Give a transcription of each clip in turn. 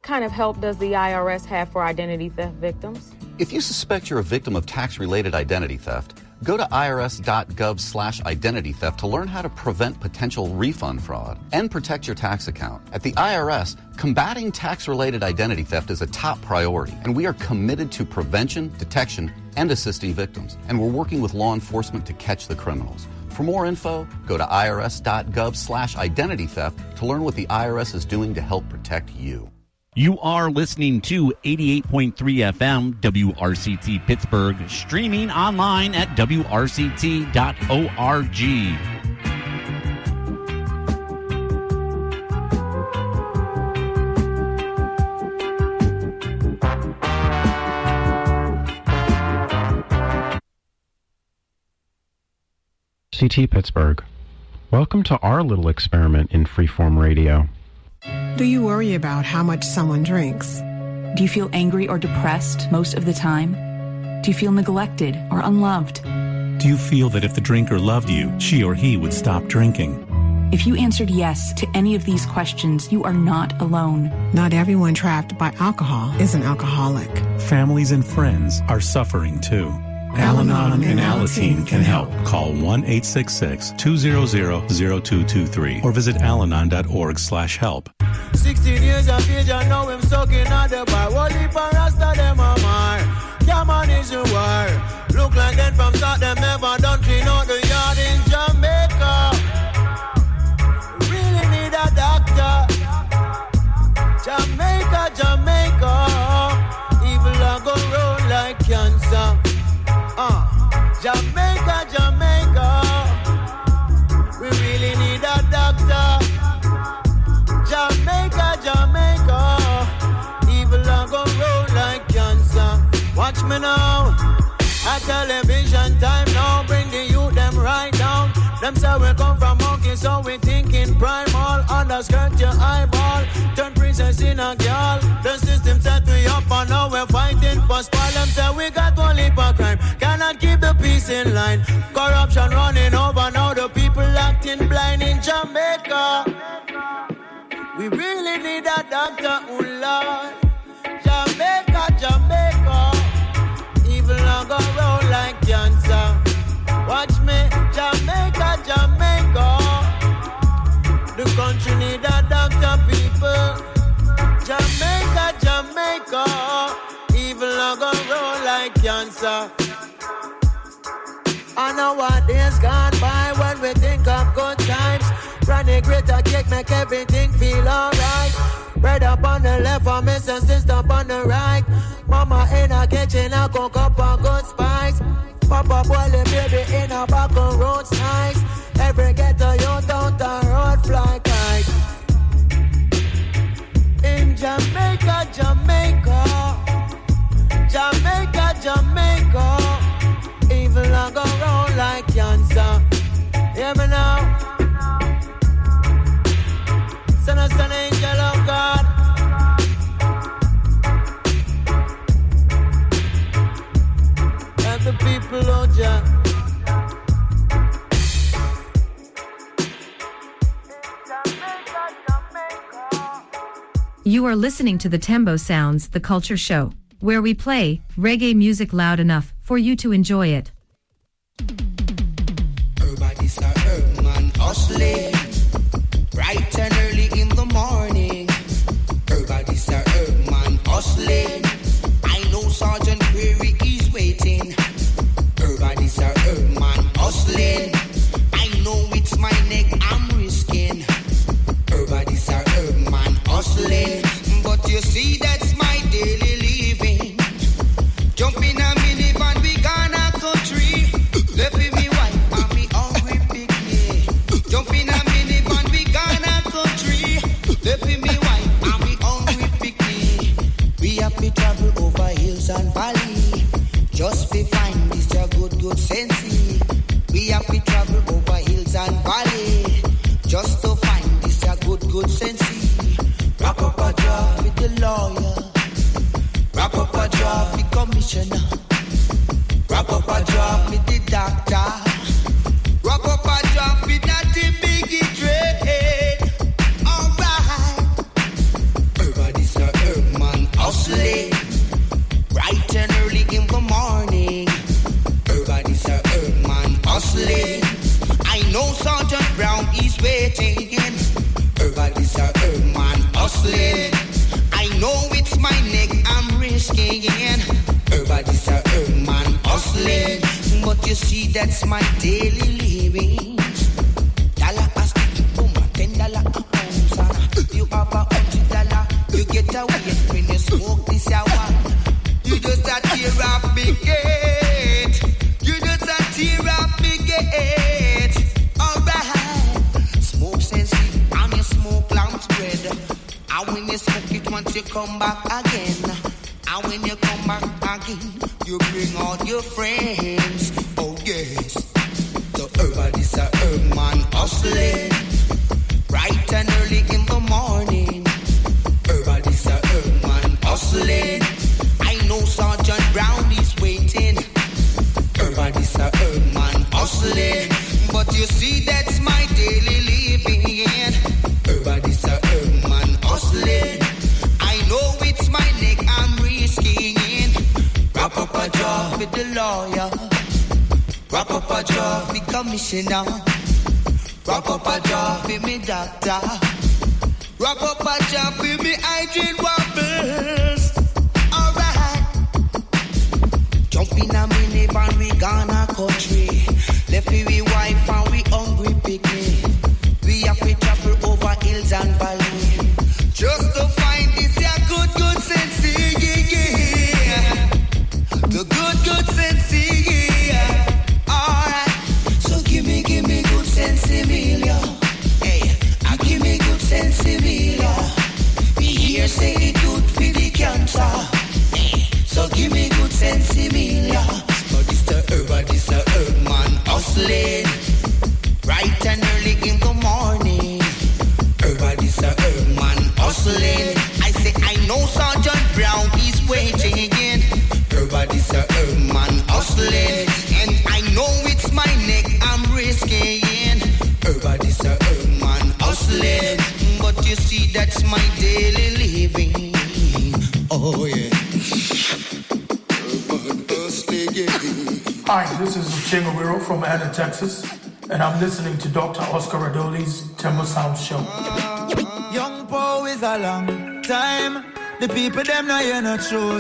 kind of help does the IRS have for identity theft victims? If you suspect you're a victim of tax-related identity theft, go to irs.gov/identity theft to learn how to prevent potential refund fraud and protect your tax account. At the IRS, combating tax-related identity theft is a top priority, and we are committed to prevention, detection, and assisting victims. And we're working with law enforcement to catch the criminals. For more info, go to irs.gov/identity theft to learn what the IRS is doing to help protect you. You are listening to 88.3 FM WRCT Pittsburgh, streaming online at WRCT.org. CT Pittsburgh. Welcome to our little experiment in freeform radio. Do you worry about how much someone drinks? Do you feel angry or depressed most of the time? Do you feel neglected or unloved? Do you feel that if the drinker loved you, she or he would stop drinking? If you answered yes to any of these questions, you are not alone. Not everyone trapped by alcohol is an alcoholic. Families and friends are suffering too. Al-Anon and Alateen can help. Call 1-866-200-0223 or visit alanon.org/help. 16 years of age, I know him sucking at the bar. What if I rasta them a mar? Yeah, man, is a war. Look like them from start, them never done clean out the yard in Jamaica. Really need a doctor. Jamaica, Jamaica. Evil a go round like cancer. Jamaica, Jamaica. We really need a doctor. Jamaica, Jamaica. Evil a go roll like cancer. Watch me now. A television time now. Bring the youth them right down. Them say we come from monkey, so we thinking primal. Underskirt your eyeball. Turn princess in a girl. The system set we up and now we're fighting for spoil. Them say we got one leap of crime. Cannot keep the peace in line. Corruption running over now. The people acting blind in Jamaica. We really need a doctor, oh Lord. Jamaica, Jamaica. Evil a go round like cancer. Watch me, Jamaica, Jamaica. The country need a doctor, people. Jamaica, Jamaica. Evil a go round like cancer. I know what days gone by when we think of good times. Granny greater cake make everything feel alright. Bread up on the left, for miss and sister up on the right. Mama in a kitchen, I cook up a good spice. Papa boil the baby in a back of roads nice. Every ghetto you down the road fly kite. In Jamaica, Jamaica. Jamaica, Jamaica. Evil a go round like cancer. Hear me now. Son of an angel of God. And the people of Jah. You are listening to the Tembo Sounds, the Culture Show, where we play reggae music loud enough for you to enjoy it. Everybody's a herb man hustling, bright and early in the morning. Everybody's a herb man hustling. I know Sergeant Query is waiting. Everybody's a herb man hustling. I know it's my neck I'm risking. Everybody's a herb man hustling. But you see that's my daily living. Jump in a minivan, we gonna country. Left with me wife and me hungry picnic. Jump in a minivan, we gonna country. Left with me wife and me hungry picnic. We have to travel over hills and valley. Just to find this a good sensey. We have to travel over hills and valley. Just to find this a good sensey. Wrap up a job with the lawyer. Wrap up a job with the commissioner. Wrap up a job with the doctor. Wrap up a job with that big trade. Alright. Everybody's a herb that's my daily living. Dollar a stick, boom, $10 a ounce. You have $100, you get away when you smoke this hour. You just a tear up big gate. You just a tear up big gate. Alright, smoke sensitive and you smoke lamp spread. And when you smoke it once you come back again. And when you come back again, you bring out your friends. Oh yes. So everybody's a herb man hustling. Bright and early in the morning. Everybody's a herb man hustling. I know Sergeant Brown is waiting. Everybody's a herb man hustling. But you see that's my daily living. Everybody's a herb man hustling. I know it's my neck I'm risking. Wrap up a job with the lawyer. Wrap up a job with commissioner. Wrap up a job with me doctor. Wrap up a job with me hygiene wobbles. Alright. Jump in a minivan, we gonna country. Left we wife and we hungry picnic. We have to travel over hills and valleys. Just to find this good sense, yeah. The good sense, yeah. Alright, so give me good sense, Emilia. Hey, give me good sense, Emilia. We hear say it good for the cancer. Hey, so give me good sense, Emilia. But this the herb man hustling. Bright and early in the morning. Everybody's a herb man hustling. I say I know Sergeant Brown is waiting. Everybody's a herb man hustling. And I know it's my neck I'm risking. Everybody's a herb man hustling. But you see that's my daily living. Oh yeah. Herb hustling. Hi, this is Chingawiro from Atlanta, Texas. And I'm listening to Dr. Oscar Radoli's Tembo Sound Show. Young Poe is a long time. The people them know you're not truth.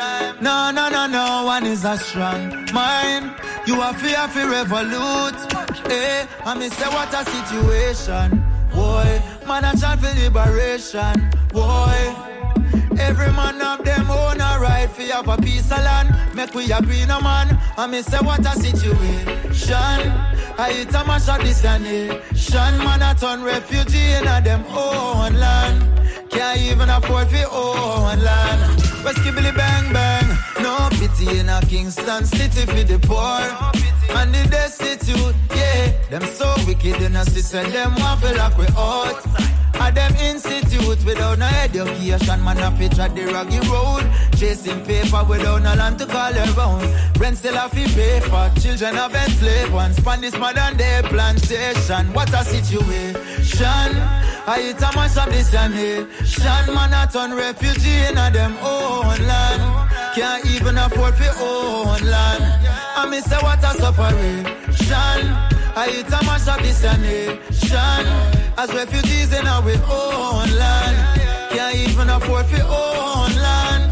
No one is a strong mind. You are fear for revolute. Hey, I me say what a situation. Boy, man a chant for liberation. Boy, every man of them own a right for have a piece of land. Make we agree no man. I me say what a situation. I hit a mash of this nation. Man a turn refugee in a them own land. Can't even afford for own land. West Kibble bang bang. No pity in a Kingston city for the poor and the destitute. Yeah, them so wicked in a system. Them want to lock we out. At them institute without no education, man a fit at the raggy road. Chasing paper without no land to call around. Rent still have to pay for. Children have been slave ones. Span this modern day plantation. What a situation. I hit a mash of this nation. Man a turn refugee in a them own land. Can't even afford for own land. I me say what a separation. I hit a mash of this nation. As refugees in our own land. Can't even afford for own land.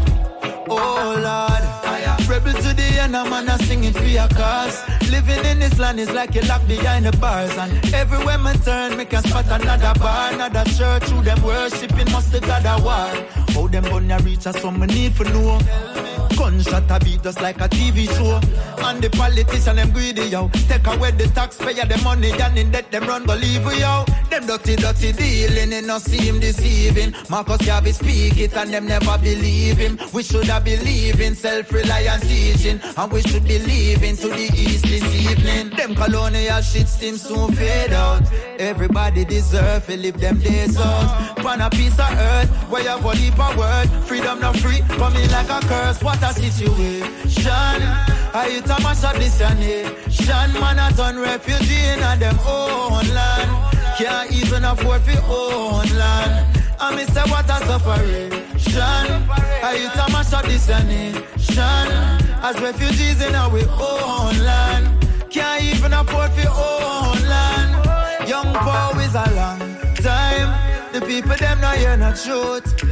Oh Lord, rebel to the end, a man a singing for your cause. Living in this land is like you're locked behind the bars. And everywhere me turn, me can spot another bar, another church. Who them worshipping must the God a war. How them gonna reach us, some me need for know. Gunshot a beat just like a TV show. And the politician them greedy, yo. Take away the taxpayer, the money, and in debt them run go leave you, yo. Them dirty dealing, and not see him deceiving. Marcus Garvey speak it and them never believe him. We should have believed in self-reliance teaching. And we should be leaving to the east this evening. Them colonial shit still soon fade out. Everybody deserve to live them days out. Pan a piece of earth, where you have a heap of word. Freedom not free, coming like a curse. What a situation. I hit a mash of this nation. Man a turn refugee in a them own land. Can't even afford for own land. I me say what a separation. I hit a mash of this nation. As refugees in our own land. Can't even afford for own land. Young Poe is a long time. The people them know you're not truth.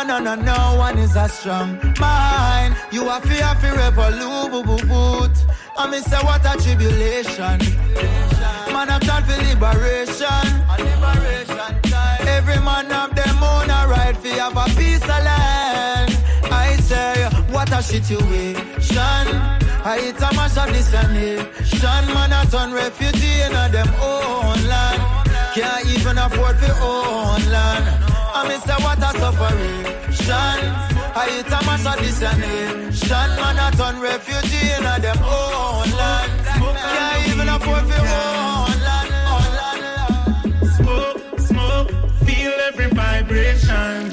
No one is a strong mind. You are fear for revolute. I me say what a tribulation. Man a plan for liberation. Every man of them own a right for have a piece of land. I say what a situation. I hit a mash of this nation. Man a turn refugee in a them own land. Can't even afford for own land. I me say what a sufferation. I hit a mash of this nation. Man a turn refugee in a them own land. Can't even afford for own land. Smoke, smoke, feel every vibration.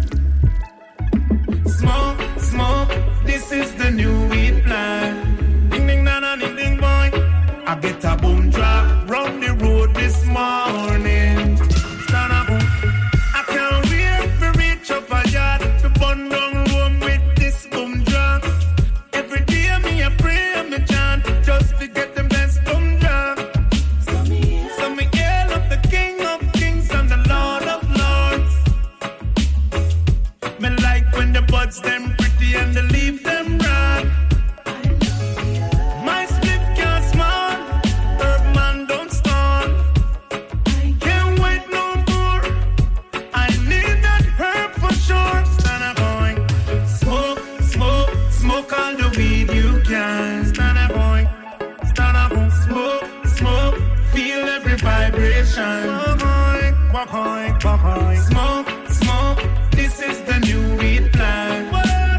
Smoke, smoke, this is the new weed plan. Ding ding na na ding ding boy. I get a boom drop round the road this morning. Stand up, I can't wait to reach up a yard to burn down room with this boom drop. Every day me a pray me chant just to get the best boom drop. So me hail up the King of Kings and the Lord of Lords. Me like when the buds them pretty and the leaf them broad. My split can't small, herb man don't stone. Can't wait no more, I need that herb for sure. Stand up boy, smoke, smoke, smoke all the weed you can. Stand up boy, smoke, smoke, feel every vibration. Walk on, smoke, smoke, this is the new weed plan.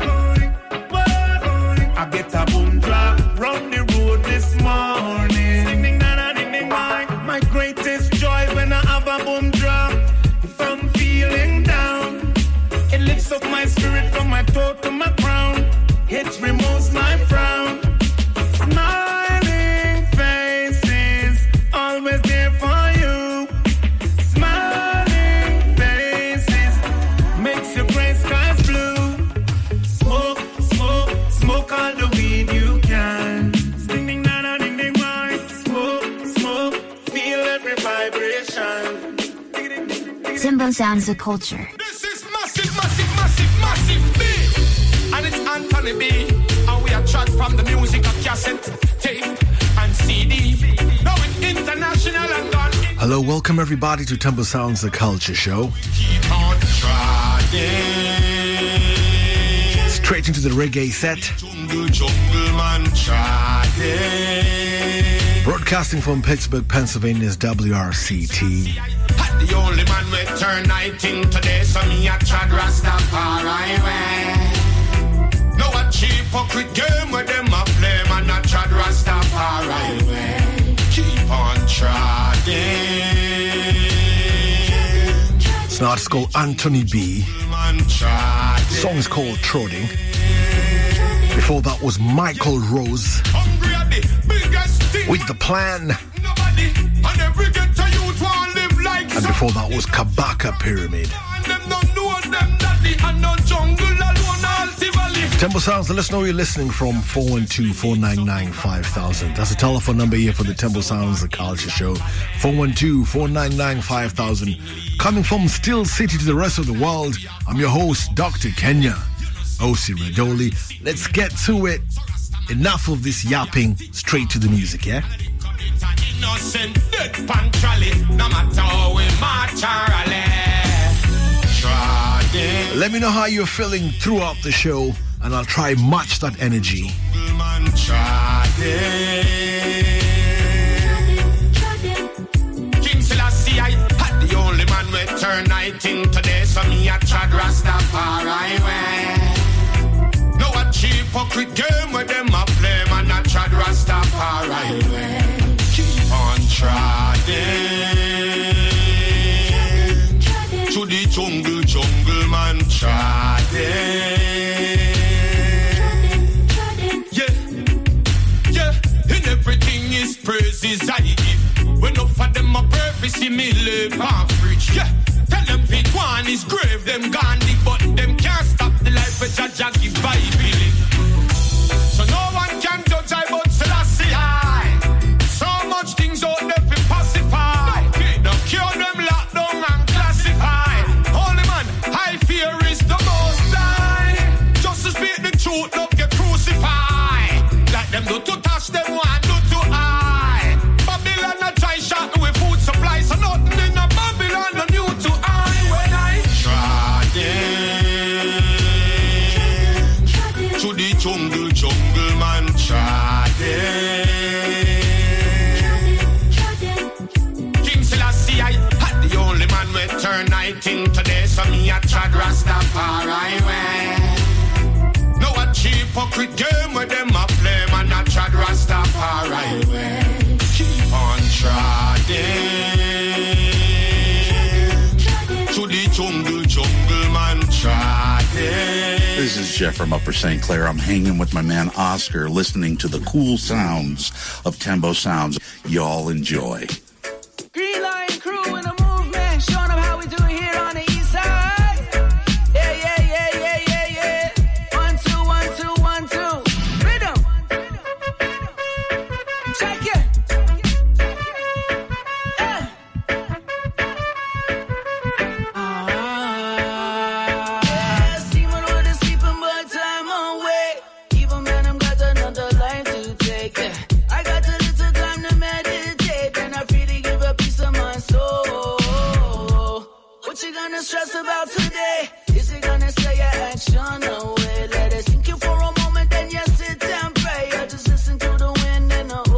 I get a boom drop round the road this morning. Ding ding na na ding ding boy. My greatest joy when I have a boom drop. If I'm feeling down, it lifts up my spirit from my toe to my crown. It removes my frown. Smiling faces, always there for you. Smiling faces makes your gray skies blue. Smoke, smoke, smoke all the weed you can. Ding ding na na ding ding boy. Smoke, smoke, feel every vibration. Timbo Sounds the culture. This is massive, massive, massive, massive beat. And it's Anthony B. And we are tracks from the music of cassette, tape, and CD. Now it's international and gone. Hello, welcome everybody to Timbo Sounds the Culture Show. Keep on trying. Straight into the reggae set. Jungle man trying. Broadcasting from Pittsburgh, Pennsylvania's WRCT. The only man we turn 19 today, so me a Chad Rastafari way. No a cheap hypocrite game with them a play, man a Chad Rastafari way. Keep on trying. It's an artist called Anthony B. Song is called Trodding. Before that was Michael Rose with The Plan. And before that was Kabaka Pyramid. Temple Sounds, let us know you're listening from 412-499-5000. That's the telephone number here for the Temple Sounds the Culture Show. 412-499-5000. Coming from Still City to the rest of the world, I'm your host, Dr. Kenya O.C. Radoli. Let's get to it. Enough of this yapping, straight to the music, yeah? Innocent, dead punctually, no matter how we march or rally. Let me know how you're feeling throughout the show, and I'll try match that energy. King Selassie, I had the only man we turn 19 today, so me a Chad Rastafari way. No a cheap hypocrite game with them a play, man a Chad Rastafari way. Keep on trying. To the jungle man trying. And everything is praises I give. When enough of them a purpose, see me live and preach. Yeah, tell them big one is grave, them Gandhi, but them can't stop the life which I just give I believe. So no one can judge I but Selassie I. So much things out there for pacify. Don't cure them lock down and classify. Holy man, high fear is the most high. Just to speak the truth, don't get crucified. Like them do to touch them thing today, so me a trad Rastafari way. No a cheap hypocrite game where them a play, man a trad Rastafari way. Keep on treading to the jungle man treading. This is Jeff from Upper St. Clair. I'm hanging with my man Oscar, listening to the cool sounds of Tembo Sounds. Y'all enjoy. Green Line crew in the movement, showing them how we do it here on the east side. Yeah, yeah, yeah, yeah, yeah, yeah. 1, 2, 1, 2, 1, 2. Rhythm. Check it. Steaming with the sleeping, but time away. Even man, I'm got another line to take. I got a little time to meditate, and I feel to give a piece of my soul. What you gonna stress about today? Is it gonna stay your action away? Let it sink you for a moment, then you sit and pray. Or just listen to the wind and the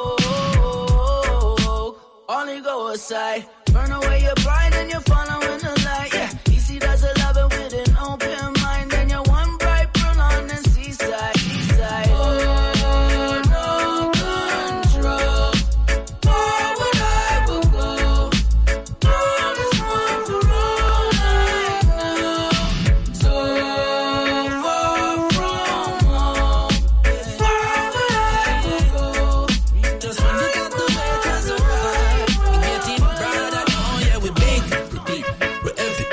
only go aside. Burn away your pride and you're following the light. Yeah, easy does it love it with an open mind. Then you're one bright pearl on the seaside. Oh, no control. Where would I will go? All this one to roll right now. So far from home. Where would I will go? Just when you got the weight as a ride, we getting brighter now. Yeah, we big, we're heavy,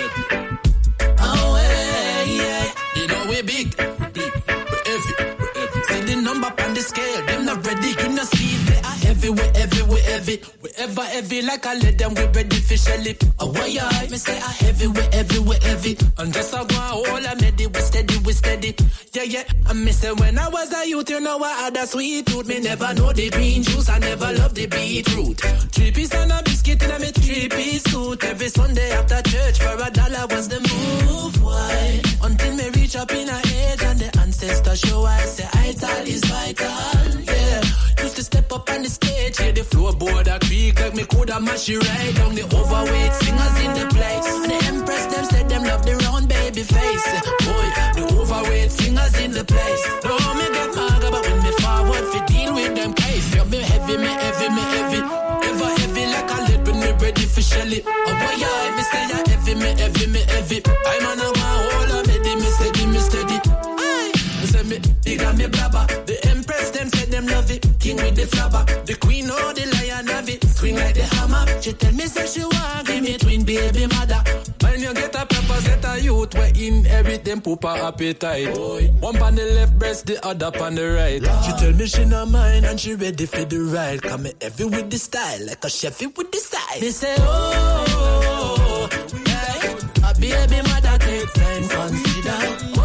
oh yeah, you know we big, we're heavy, see the number on the scale, them not ready, you know see they are heavy, we're heavy, we're ever heavy like I let them, we ready for shell it. Oh why I me say I heavy, we're heavy, and just I go all I made it, we steady, yeah, I miss it when I was a youth, you know I had a sweet tooth, me never know the bean juice, I never loved the beetroot, 3 piece and a biscuit in a me 3-piece suit, every Sunday after church for $1 was the move, why, until me reach up in a age and the ancestor show I say vital is vital, yeah, used to step up on the stage, hear the floorboard a creak like me coulda mash it right down, the overweight singers in the place, and the empress them said them love the round baby face, boy, the overweight singers in the place, no me get mad but when me forward fi deal with them case, yeah, me heavy, ever heavy like a lead when me ready for shell it, oh boy, yeah, me say yeah, heavy, I'm on a hold on, me steady, aye, I say me big and me blabber, the empress them said them love it, king with the flabber, the queen or the lion have it, swing like the hammer, she tell me say she want give me twin baby mother, when you get a pepper set a youth, we inherit them pooper appetite, boy. One on the left breast, the other on the right, she tell me she not mine and she ready for the ride, come me heavy with the style, like a chefy with the side, me say oh, yeah, a baby mother take time consider, oh,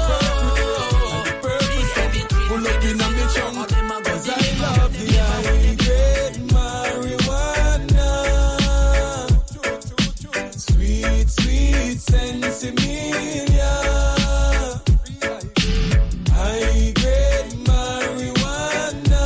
pull up in a me chunk, cause I love the high-grade marijuana, sweet sensimilia, high-grade marijuana,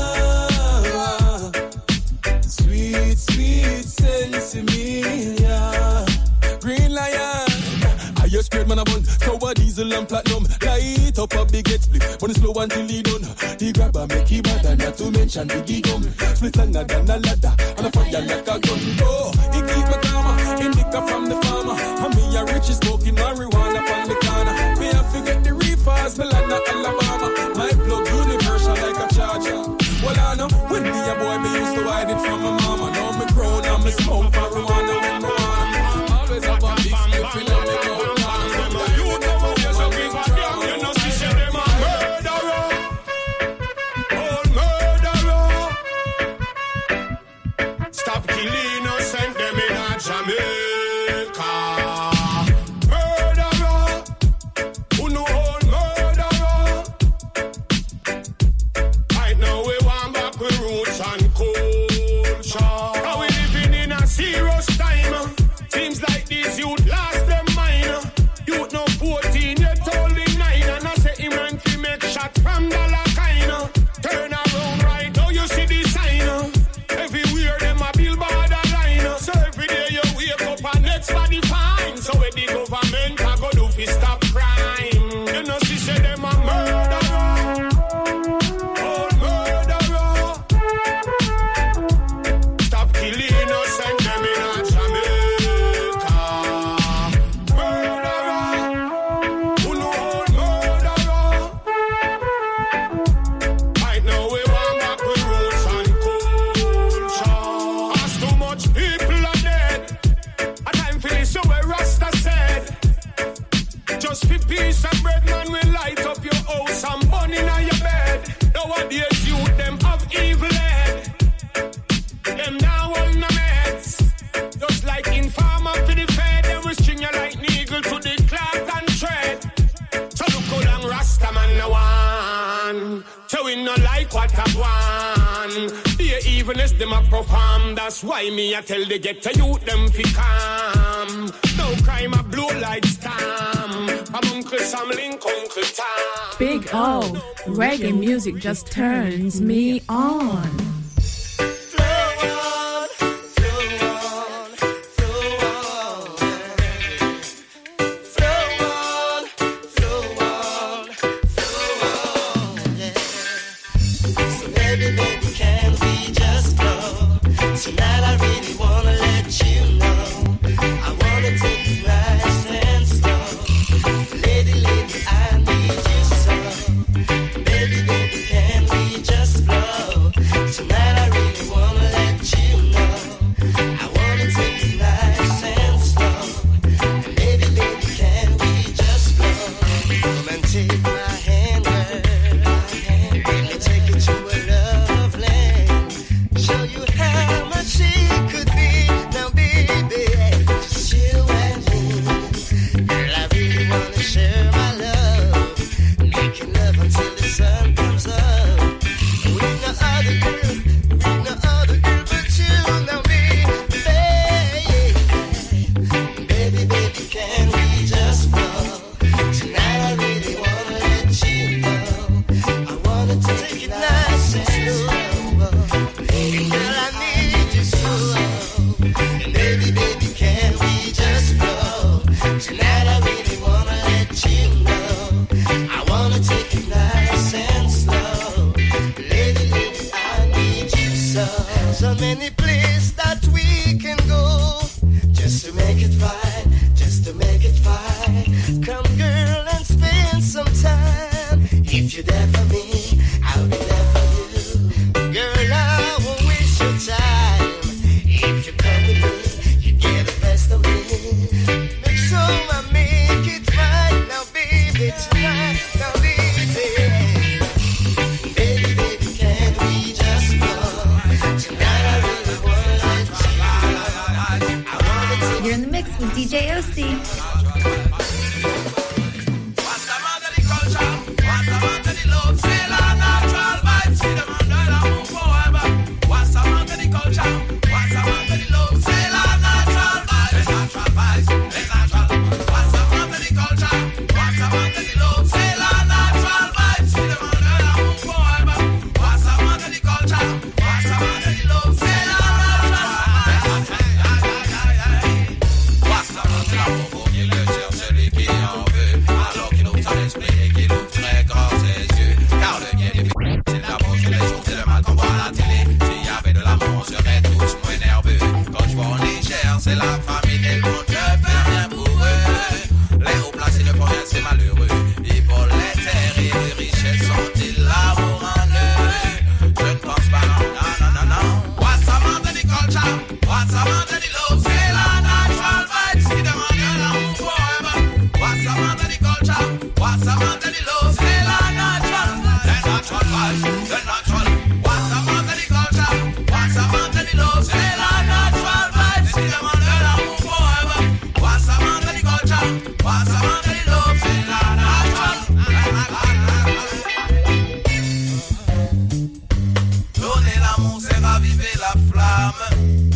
sweet sensimilia, Green Lion, highest grade man a bun, sour diesel and platinum, light up a big head split, when it's slow until he done, the grabber make he bad and not to mention the gum, split longer than a ladder, and a fire like a gun, oh, he keep me calmer, indica from the farmer, and me a rich smoking marijuana from the corner, me a forget the reefers, Melana, Alabama, my plug universal like a charger, well I know, when me a boy me used to hide it from my mama, now me grown and me smoke marijuana when me wanna, always have a big spliff in me mouth. Stop killing innocent them in Jamaica. Murderer, who know all murderer. Right now we want back with roots and culture. Are we living in a serious time? Seems like these youth lost their mind. just for peace and bread, man, we light up your house and burn in on your bed. Nowadays, you them have evil head. Them now hold no meds. Just like informer for the fed, they will string you like needle to the cloth and tread. So look how long Rasta man no one. So we no like what I want. The evilness them a perform. That's why me I tell the ghetto youth them fi calm. No crime a blow like storm. I'm Uncle Sam Link, Uncle Tom. Big O, reggae music just turns me on. Tonight I really wanna let you know I wanna take it nice and slow. Lady, lady, I need you so. Baby, baby, can we just flow? Tonight I really wanna let you know I wanna take it nice and slow. Baby, baby, can we just flow? Come and take my hand, girl. Let me take you to a love land. Show you how much it could be. Now baby, just you and me. Girl, I really wanna share my love. Making love until the sun comes up. With no other girl, but you. Now baby, baby, baby, can we just fall? Tonight I really wanna let you know I wanna take it nice and slow. Girl, I need you so. Baby, baby, can we just flow? Tonight I really wanna let you know I wanna take it nice and slow. Lady, lady, I need you so. So many places that we can go just to make it fine, just to make it fine. Come girl and spend some time. If you're there for me, I'll be there for you. Girl, I won't waste your time. If you come with me, you get the best of me. Make sure I make it right now, baby, tonight, now, baby. Baby, baby, can we just go? Tonight I really wanna let you know. I wanna take. You're in the mix with DJ OC. C'est la famille et le monde, je fais rien pour eux. Les hauts placés de province, c'est malheureux. Et pour les terres et les richesses, sont-ils l'amour en eux? Je ne pense pas, non. What's a man to the culture? What's a man to the love? C'est la natural vibe, si demande l'amour forever. What's a man to the culture? What's a man to the love? C'est la natural vibe, the natural. What's a man to the culture? What's a man to the love? C'est la natural vibe, si demande. Donner l'amour, c'est raviver la flamme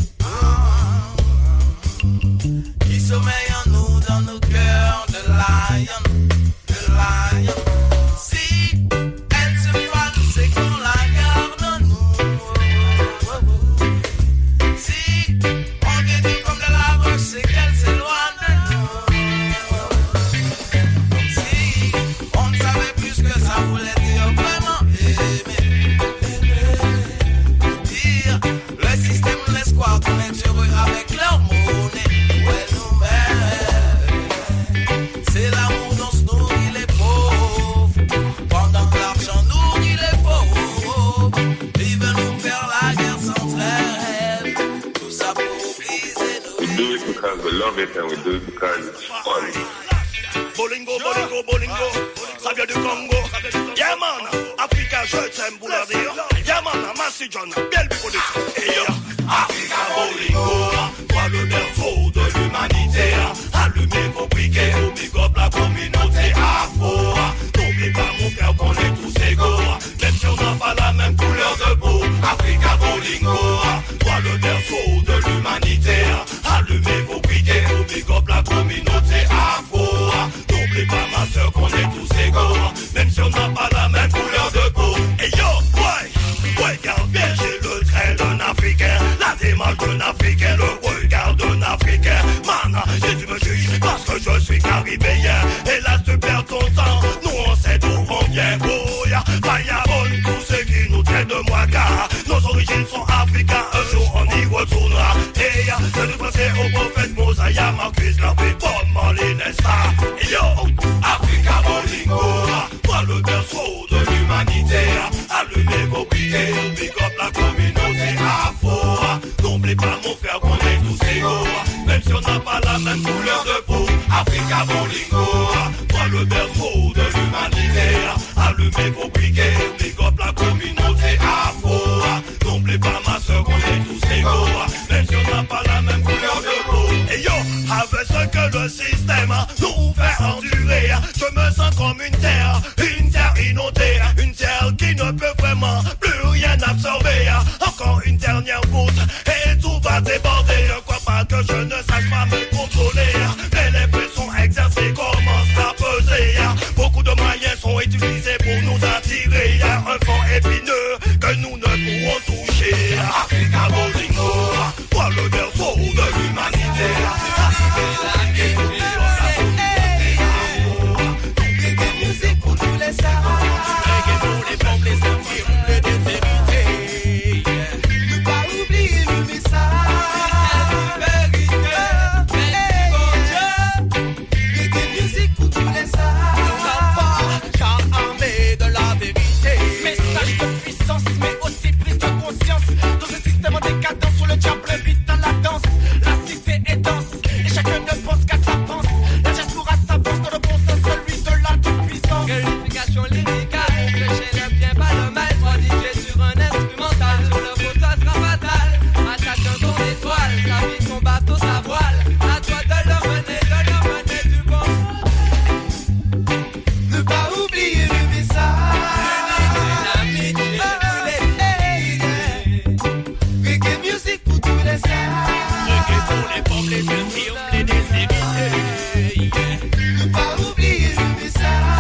qui sommeille en nous, dans nos cœurs de lion. Si elle se fane, c'est qu'on la garde en nous. Si on guérit comme de la roche, c'est qu'elle s'éloigne de nous. Comme si on ne savait plus ce que ça voulait dire vraiment aimer. Dire le système laisse croire qu'on est heureux avec leur monnaie. Ouais, nous-mêmes, c'est l'amour dont se nourrit les pauvres. Pendant que l'argent nourrit les pauvres, ils veulent nous faire la guerre sans trêve. Tout ça pour briser nos vies. We do it because we love it and we do it because it's fun. Bolingo, bolingo, bolingo. Ça vient du Congo. Yeah man, Africa, je t'aime pour leur dire. Yeah man, Massy John, bien le production. Africa Bolingo, toi le berceau de l'humanité. Allumez vos briquets, au big up la communauté afro. N'oublie pas mon frère qu'on est tous égaux. Même si on n'a pas la même couleur de peau. Africa Bolingo, toi le berceau de l'humanité. Allumez vos briquets, au big up la communauté afro. N'oublie pas ma soeur qu'on est tous égaux. Même si on n'a pas la même couleur de peau. Et yo, ouais, regarde bien, j'ai le trait d'un Africain. La démarche d'un Africain, le regard d'un Africain. Man, si tu me juges parce que je suis caribéen. Et là tu perds ton temps, nous on sait d'où on vient. Oh ya, bonne, tous ceux qui nous traitent de moi car nos origines sont africaines, un jour on y retournera. Et ya, je nous pensais au prophète Mosaïa, Marcus, Garvey, Bob Marley, Nesta. Et yo, Africa Bolingo, toi le berceau de l'humanité. Allumez vos briquets, big up la communauté afro. N'oublie pas mon frère qu'on est tous égaux. Même si on n'a pas la même couleur de peau. Africa Bolingo, toi le berceau de l'humanité. Allumez vos briquets, big up la communauté afro. N'oublie pas ma soeur qu'on est tous égaux. Même si on n'a pas la même couleur de peau. Et yo, avec ce que le système nous fait endurer, je me sens comme une terre inondée, une terre qui ne peut vraiment plus rien absorber. Encore une dernière goutte et tout va déborder. Ne crois pas que je ne sache pas me contrôler. Mais les pressions exercées commencent à peser. Beaucoup de moyens sont utilisés pour nous attirer. Un fond épineux que nous ne pourrons toucher. Africa Bolingo, toi le berceau de l'humanité. Musique pour tous les sards. Reggae pour les pauvres, les infirmes, les déshérités. Ne pas oublier le message. Reggae musique pour tous les sards. Car armé de la vérité. Message de puissance, mais aussi prise de conscience. Dans ce système en décadence où le diable vite dans la danse. La cité est dense et chacun ne pense qu'à sa pense. La diaspora s'avance dans le bon sens, celui de la toute-puissance. Glorification lyricale, prêcher le bien, pas le mal. 3 DJ sur un instrumental, sur le beau ça sera fatal. À chacun son étoile, sa vie, son bateau, sa voile. À toi de leur mener du bon. Ne pas oublier le message. Reggae music pour tous les sages. Reggae pour les pauvres, les infirmes, les déshérités. Ne pas oublier le message.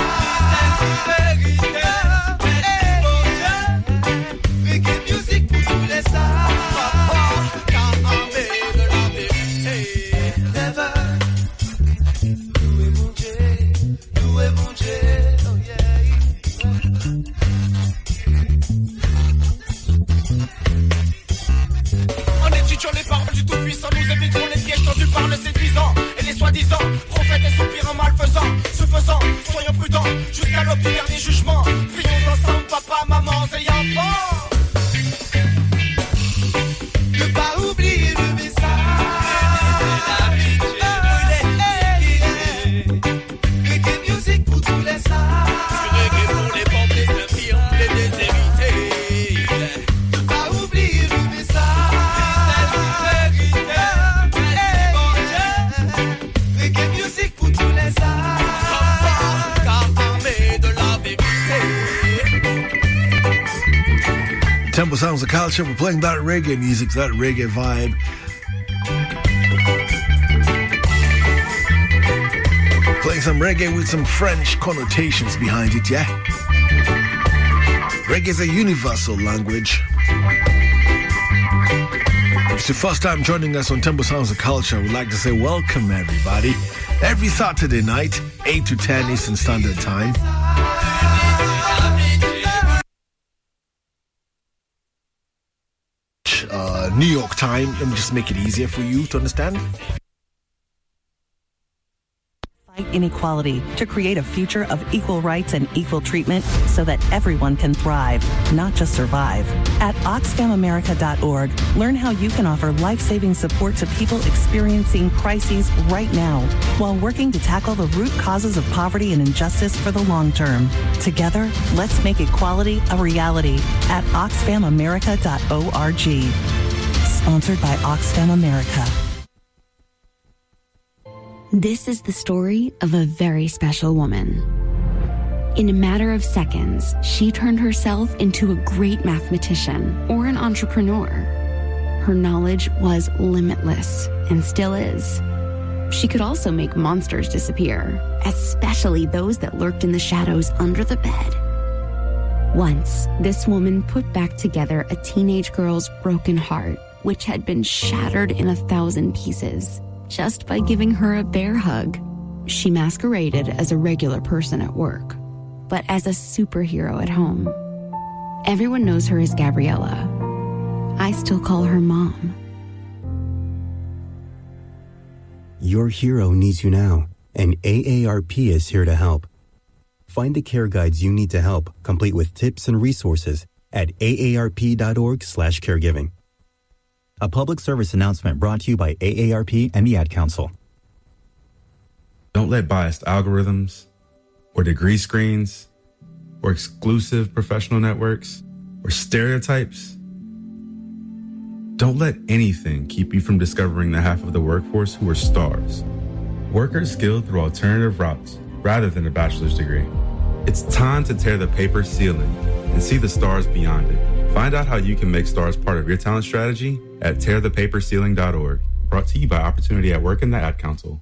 Reggae music pour tous les sages. Car armé de la vérité. Never. Loué mon Dieu, oh yeah. En étudiant les paroles du Tout-Puissant, nous éviterons les pièges tendus par le séduisant et les soi-disant prophètes et soupirants malfaisants. Ce faisant, soyons prudents jusqu'à l'aube du dernier jugement. Prions ensemble, papa, maman et enfants. Ne pas oublier le message. Reggae music pour tous les sages. Reggae pour les pauvres, les infirmes, les déshérités. Ne pas oublier le message. Reggae music pour tous les sages. Car armé de la vérité. Temple Sounds of Culture. We're playing that reggae music, that reggae vibe. Playing some reggae with some French connotations behind it, yeah? Reggae is a universal language. If it's your first time joining us on Temple Sounds of Culture, we'd like to say welcome, everybody. Every Saturday night, 8 to 10 Eastern Standard Time. New York time. Let me just make it easier for you to understand. Inequality to create a future of equal rights and equal treatment so that everyone can thrive, not just survive. At OxfamAmerica.org, learn how you can offer life-saving support to people experiencing crises right now while working to tackle the root causes of poverty and injustice for the long term. Together, let's make equality a reality at OxfamAmerica.org. Sponsored by Oxfam America. This is the story of a very special woman. In a matter of seconds, she turned herself into a great mathematician or an entrepreneur. Her knowledge was limitless and still is. She could also make monsters disappear, especially those that lurked in the shadows under the bed. Once, this woman put back together a teenage girl's broken heart, which had been shattered in 1,000 pieces. Just by giving her a bear hug. She masqueraded as a regular person at work, but as a superhero at home. Everyone knows her as Gabriella. I still call her Mom. Your hero needs you now, and AARP is here to help. Find the care guides you need to help, complete with tips and resources at aarp.org/caregiving. A public service announcement brought to you by AARP and the Ad Council. Don't let biased algorithms or degree screens or exclusive professional networks or stereotypes. Don't let anything keep you from discovering the half of the workforce who are stars. Workers skilled through alternative routes rather than a bachelor's degree. It's time to tear the paper ceiling and see the stars beyond it. Find out how you can make stars part of your talent strategy at tearthepaperceiling.org. Brought to you by Opportunity at Work and the Ad Council.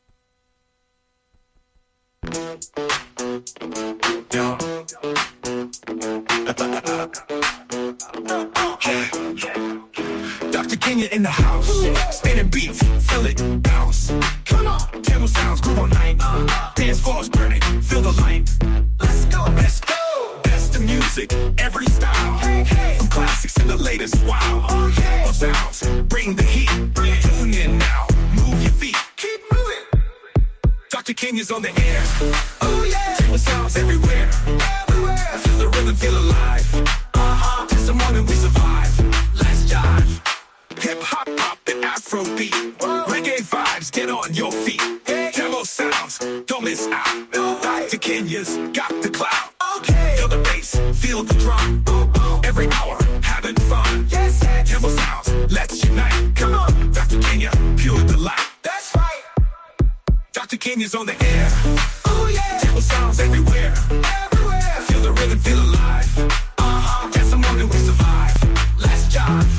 Dr. Kenya in the house, spinning beats, feel it, bounce. Come on, Temple Sounds, groove all night. Dance floors burning, feel the light. Let's go, let's go. That's the music, every style. From classics to the latest, wow. Temple Sounds, bring the heat. Tune in now, move your feet. Keep moving. Dr. Kenya's on the air. Oh yeah. Temple Sounds everywhere. Everywhere. Feel the rhythm, feel alive. This the morning we survive. Let's jive. Hip hop, pop, and Afro beat. Reggae vibes, get on your feet. Tempo Sounds, don't miss out. Dr. Kenya's got the clout. Feel the bass, feel the drum. Every hour, having fun. Tempo Sounds, let's unite. Come on, Dr. Kenya, pure delight. That's right. Dr. Kenya's on the air. Oh yeah. Tempo Sounds everywhere. Everywhere. Feel the rhythm, feel alive. That's the morning we survive. Let's jive.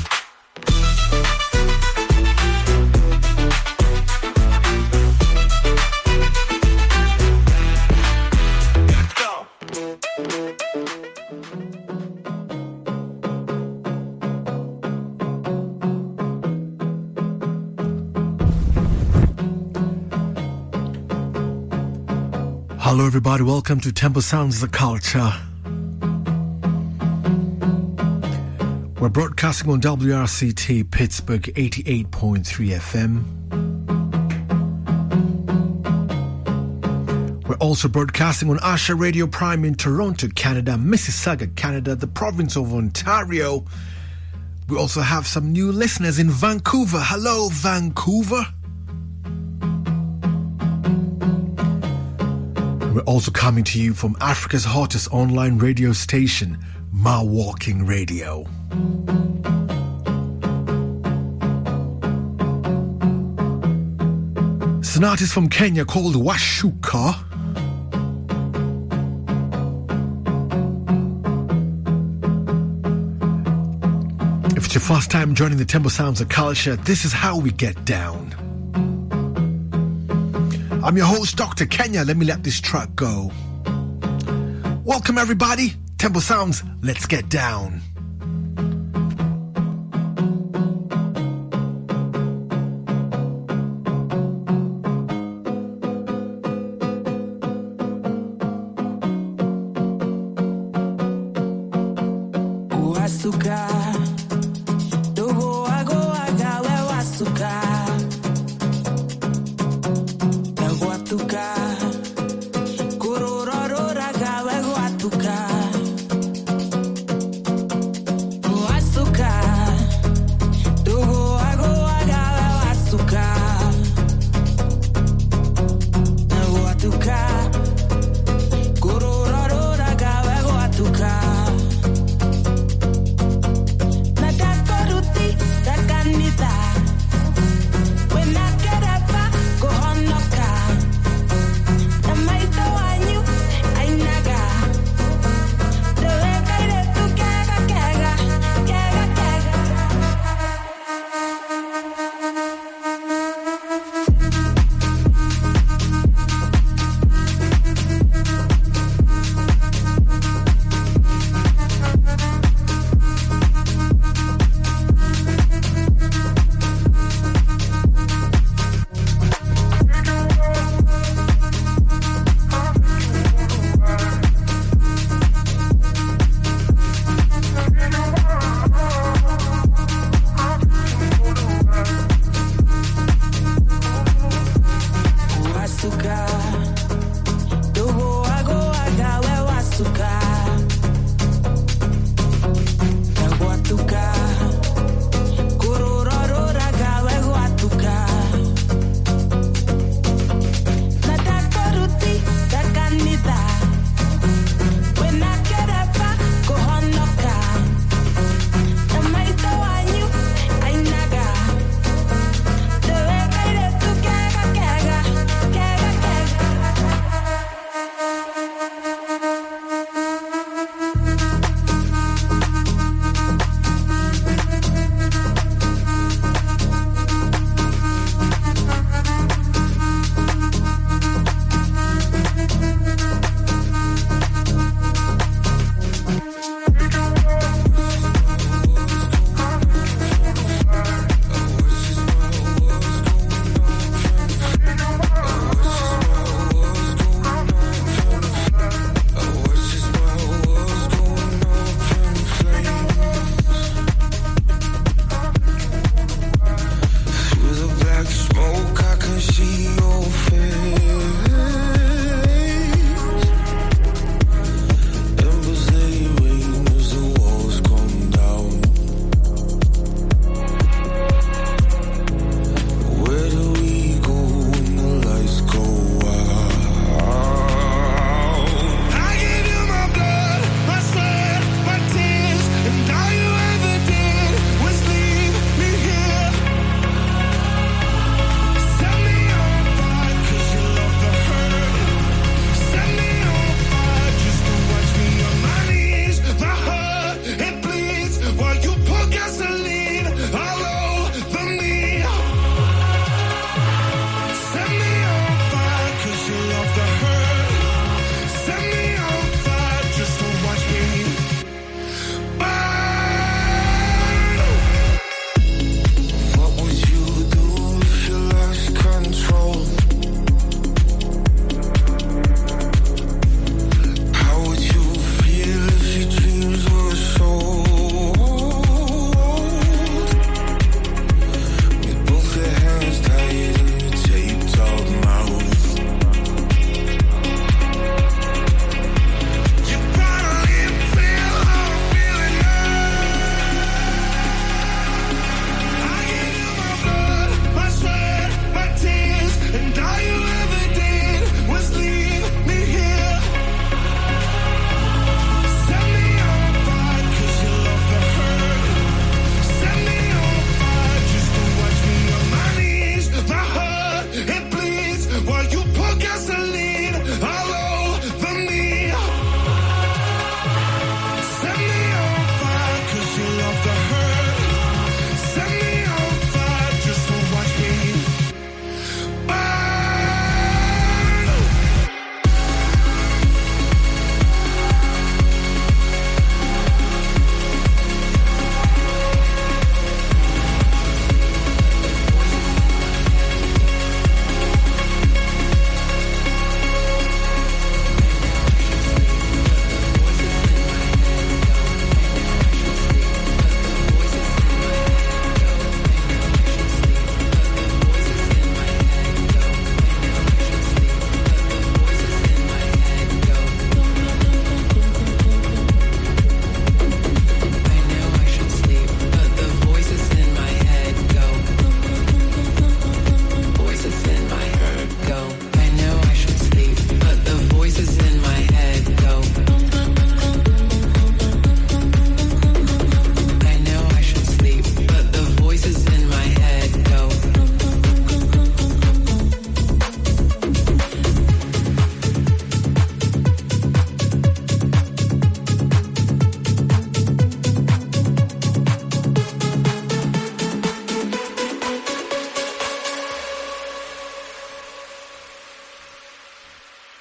Hello everybody, welcome to Tempo Sounds the Culture. We're broadcasting on WRCT Pittsburgh 88.3 FM. We're also broadcasting on Asha Radio Prime in Toronto, Canada, Mississauga, Canada, the province of Ontario. We also have some new listeners in Vancouver. Hello, Vancouver. We're also coming to you from Africa's hottest online radio station, Ma Walking Radio. It's an artist from Kenya called Washuka. If it's your first time joining the Tempo Sounds of Culture, this is how we get down. I'm your host, Dr. Kenya. Let me let this track go. Welcome, everybody. Tempo Sounds, let's get down. Wasuka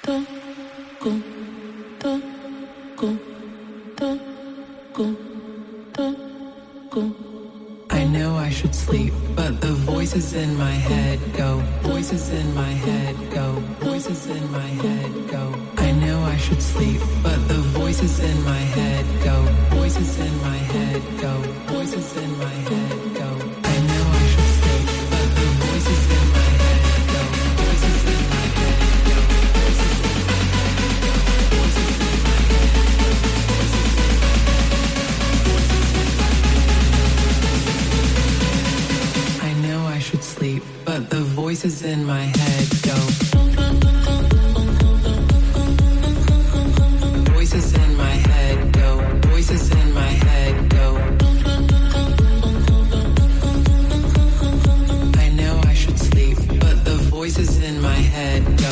I know I should sleep, but the voices in my head go. Voices in my head go. Voices in my head go. I know I should sleep, but the voices in my head go. Voices in my head go. Voices in my head go. I know I should sleep, but the voices in my head go. Voices in my head go. Voices in my head go. Voices in my head go. I know I should sleep, but the voices in my head go. Voices in my head go. Voices in my head go. I know I should sleep, but the voices in my head go.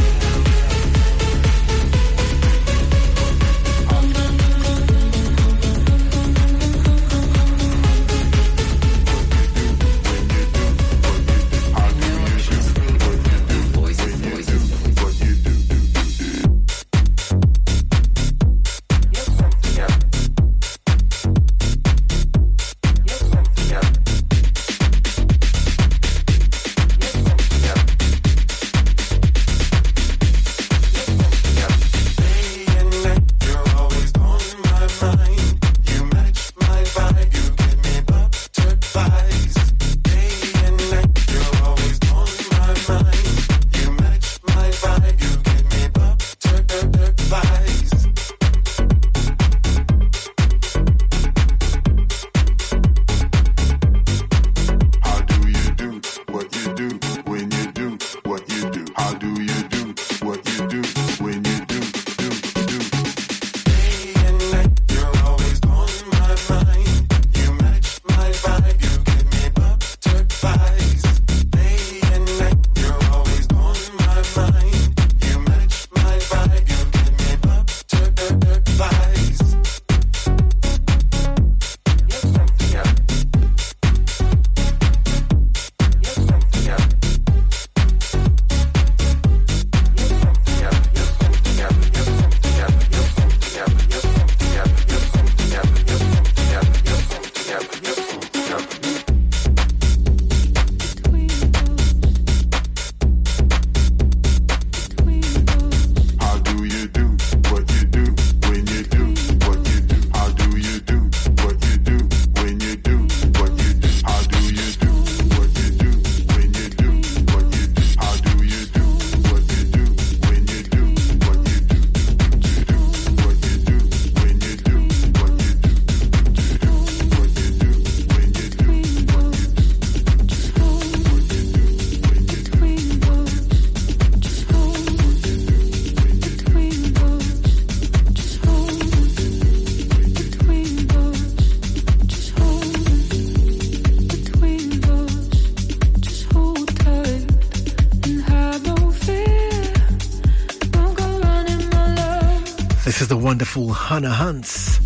This is the wonderful Hannah Hunts.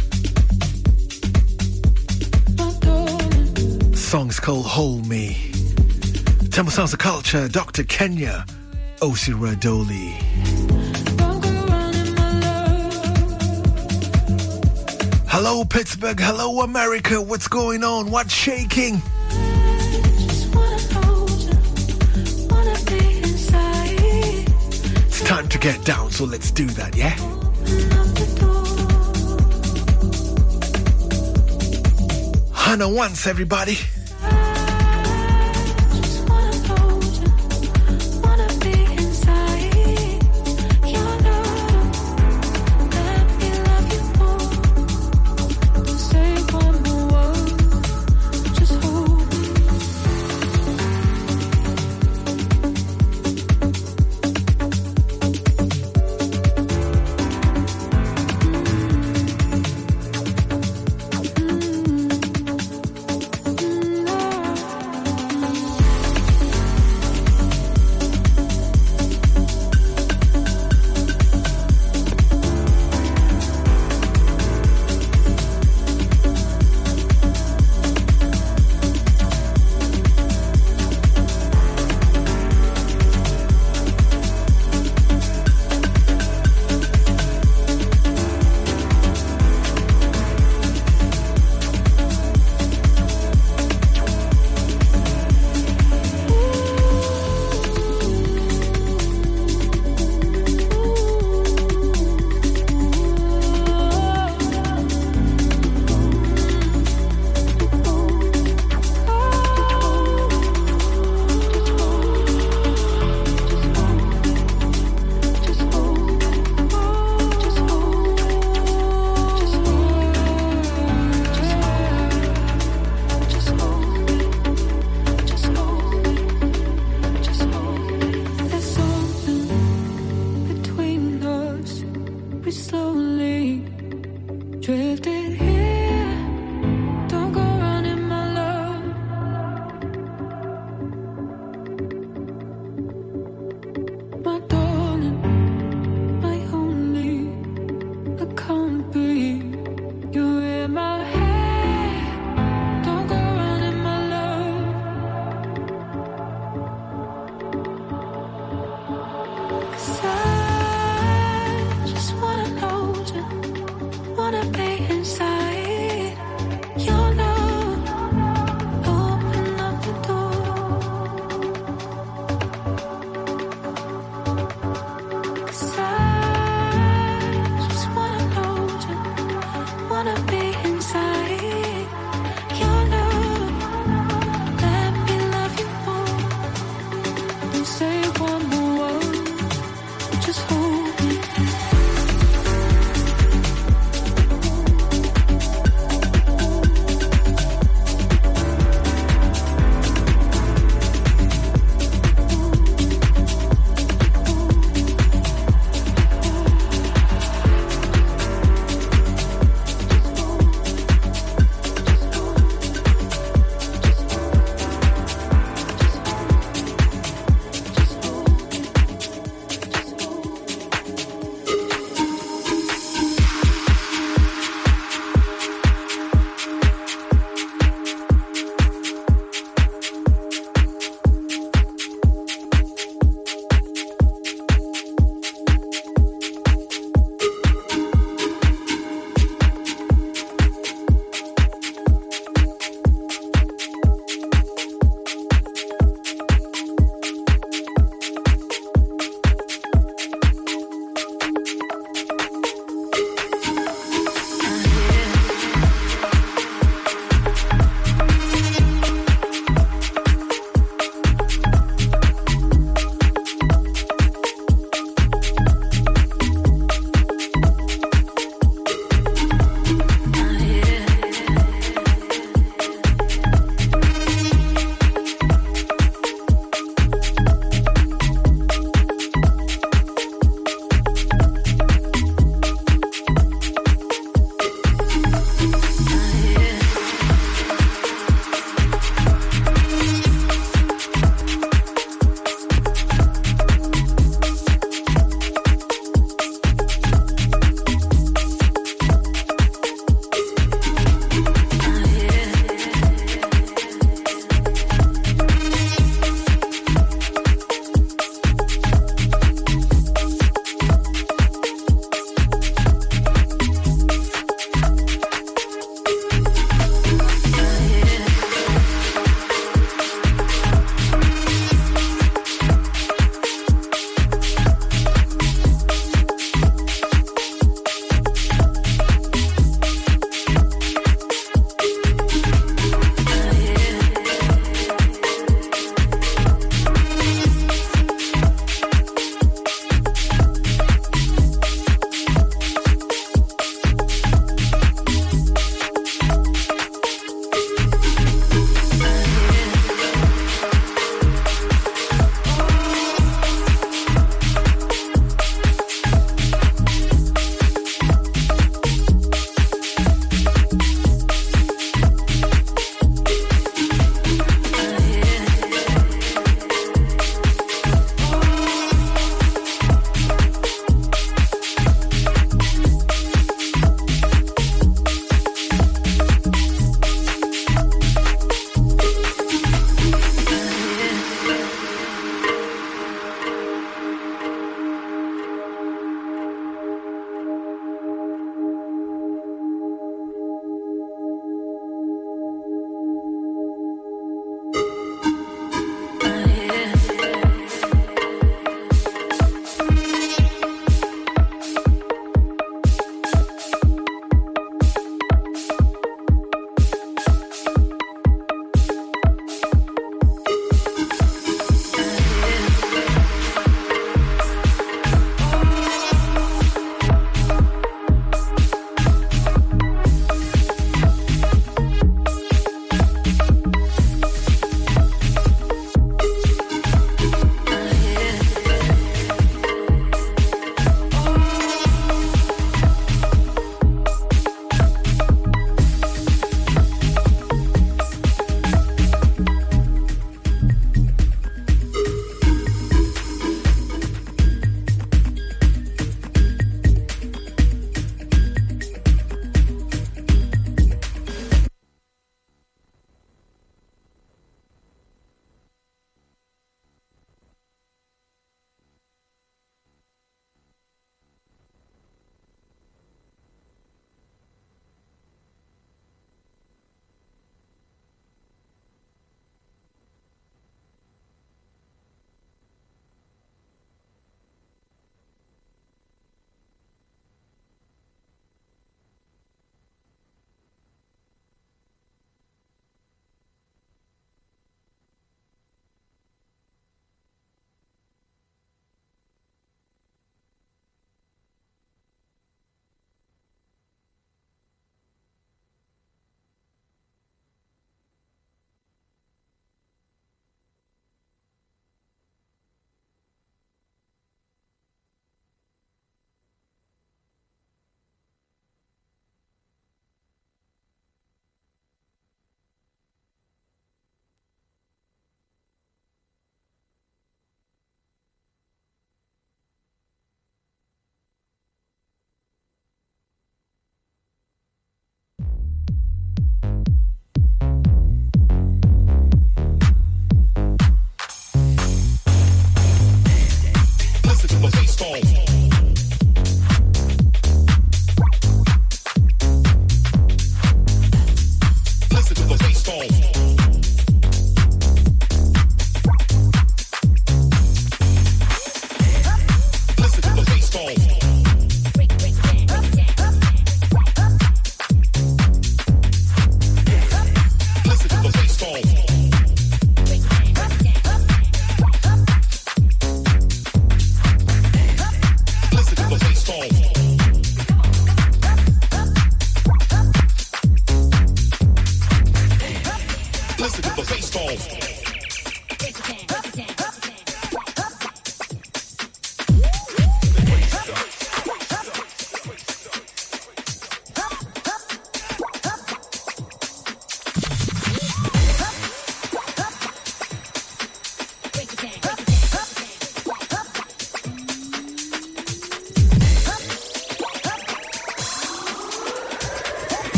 Song's called Hold Me. Temple Sounds of Culture, Dr. Kenya, Osi Radoli. Hello Pittsburgh, hello America, what's going on? What's shaking? It's time to get down, so let's do that, yeah? Hannah once, everybody.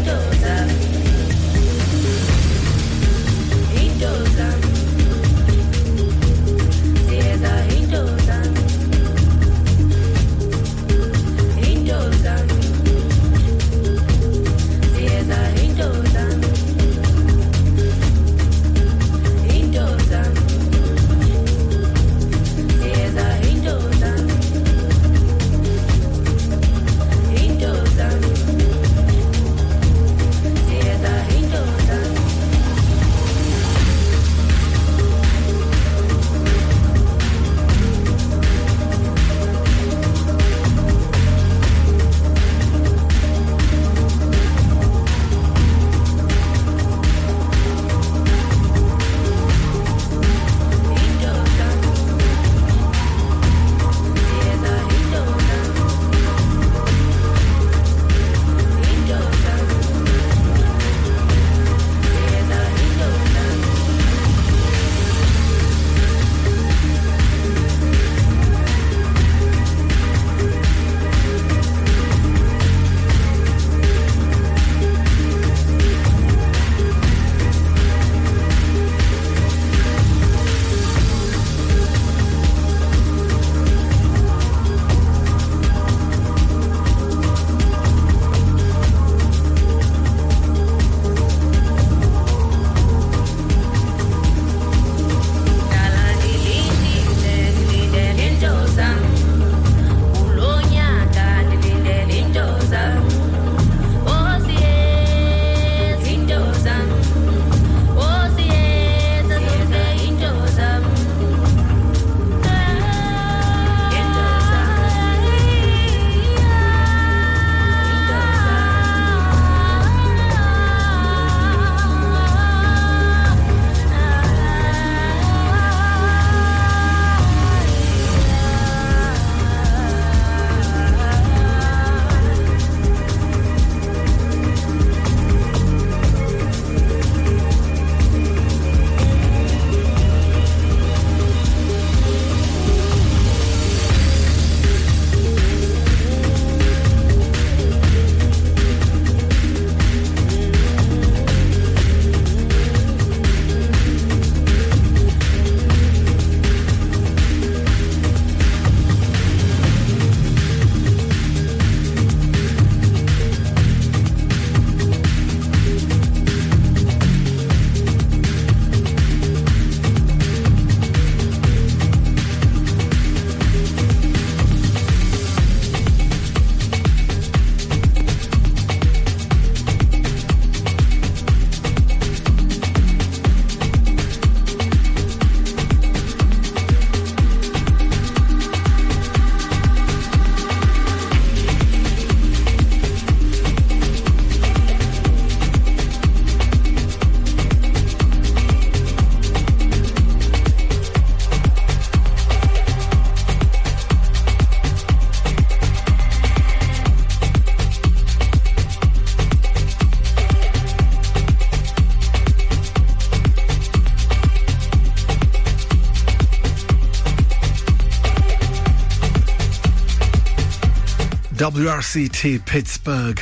WRCT Pittsburgh,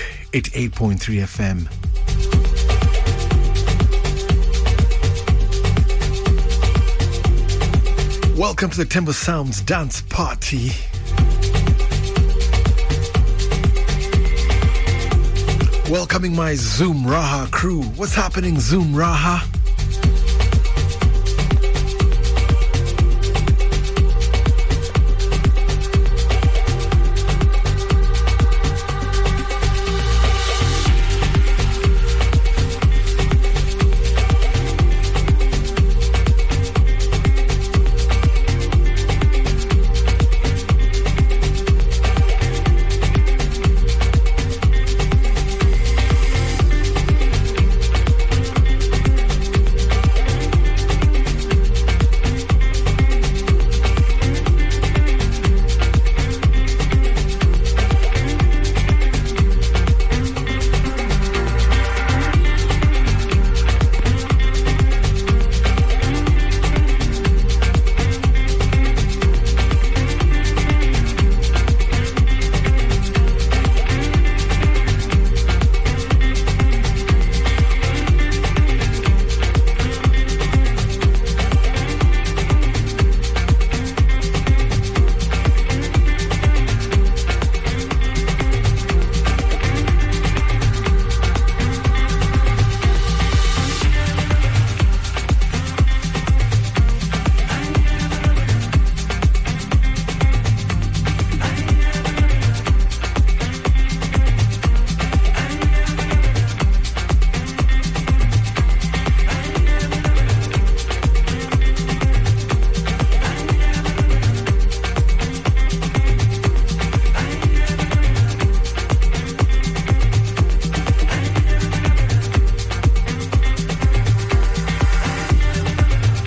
88.3 FM. Welcome to the Timber Sounds Dance Party. Welcoming my Zoom Raha crew. What's happening, Zoom Raha?